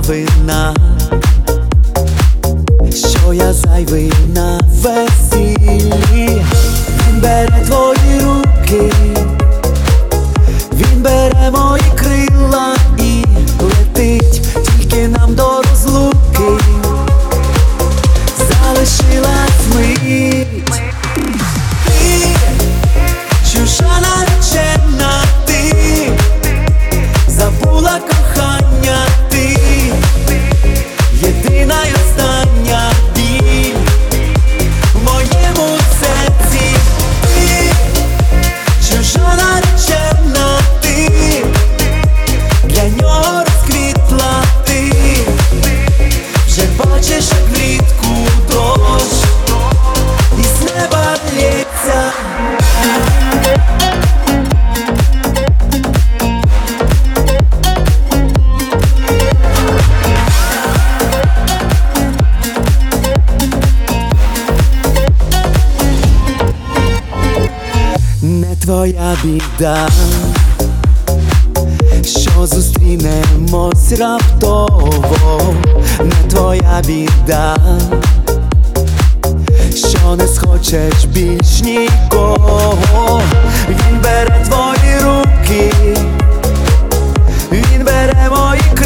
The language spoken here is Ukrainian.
вина, що я зайвий на весіллі. Він бере твої руки, він бере мої крила і летить тільки нам до розлуки. Залишилась мить. Ти чужа наречена, ти забула кохання, ти єдина й остання біль в моєму серці. Ти чужа наречена, ти для нього розквітла, ти вже бачиш, як влітку дощ із неба лється. Не твоя біда, що зустрінемось раптово. Не твоя біда, що не схочеш більш нікого. Він бере твої руки, він бере мої